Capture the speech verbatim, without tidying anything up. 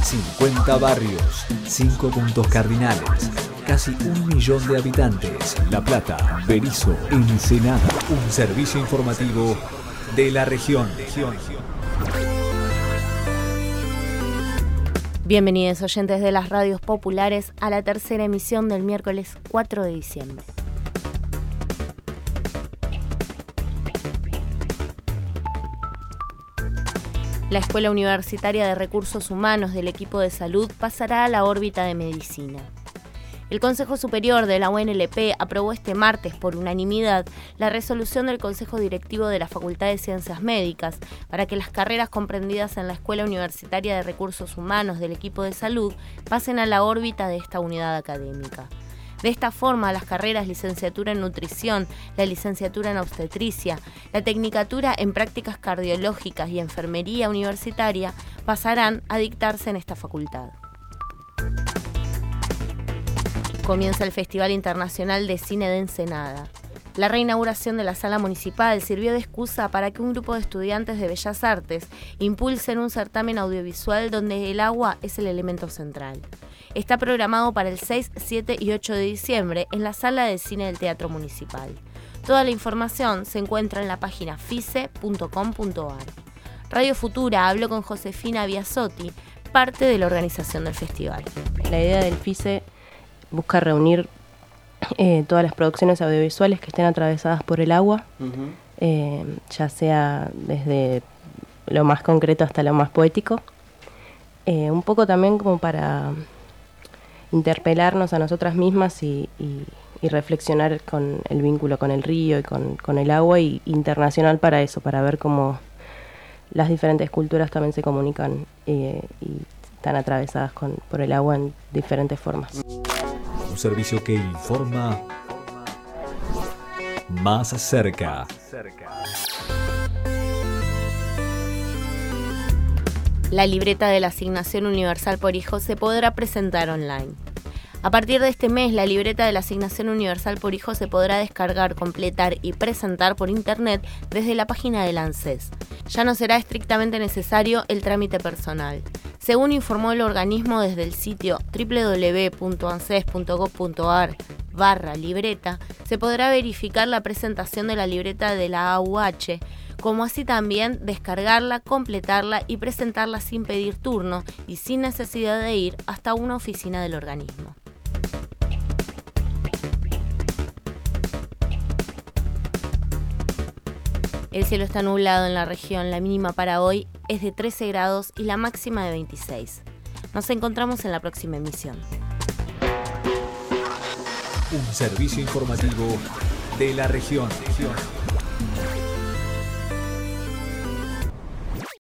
cincuenta barrios, cinco puntos cardinales, casi un millón de habitantes. La Plata, Berisso, Ensenada. Un servicio informativo de la región. Bienvenidos oyentes de las radios populares a la tercera emisión del miércoles cuatro de diciembre. La Escuela Universitaria de Recursos Humanos del equipo de salud pasará a la órbita de medicina. El Consejo Superior de la U N L P aprobó este martes por unanimidad la resolución del Consejo Directivo de la Facultad de Ciencias Médicas para que las carreras comprendidas en la Escuela Universitaria de Recursos Humanos del equipo de salud pasen a la órbita de esta unidad académica. De esta forma, las carreras licenciatura en nutrición, la licenciatura en obstetricia, la tecnicatura en prácticas cardiológicas y enfermería universitaria pasarán a dictarse en esta facultad. Comienza el Festival Internacional de Cine de Ensenada. La reinauguración de la sala municipal sirvió de excusa para que un grupo de estudiantes de Bellas Artes impulsen un certamen audiovisual donde el agua es el elemento central. Está programado para el seis, siete y ocho de diciembre en la sala de cine del Teatro Municipal. Toda la información se encuentra en la página fise punto com punto ar. Radio Futura habló con Josefina Biasotti, parte de la organización del festival. La idea del FISE busca reunir eh, todas las producciones audiovisuales que estén atravesadas por el agua, uh-huh. eh, ya sea desde lo más concreto hasta lo más poético, eh, un poco también como para interpelarnos a nosotras mismas y, y, y reflexionar con el vínculo con el río y con, con el agua, y internacional para eso, para ver cómo las diferentes culturas también se comunican eh, y están atravesadas con, por el agua en diferentes formas. Un servicio que informa más cerca. La libreta de la Asignación Universal por Hijo se podrá presentar online. A partir de este mes, la libreta de la Asignación Universal por Hijo se podrá descargar, completar y presentar por internet desde la página del ANSES. Ya no será estrictamente necesario el trámite personal. Según informó el organismo desde el sitio doble u doble u doble u punto anses punto gob punto ar barra libreta, se podrá verificar la presentación de la libreta de la A U H, como así también descargarla, completarla y presentarla sin pedir turno y sin necesidad de ir hasta una oficina del organismo. El cielo está nublado en la región, la mínima para hoy es de trece grados y la máxima de veintiséis. Nos encontramos en la próxima emisión. Un servicio informativo de la región.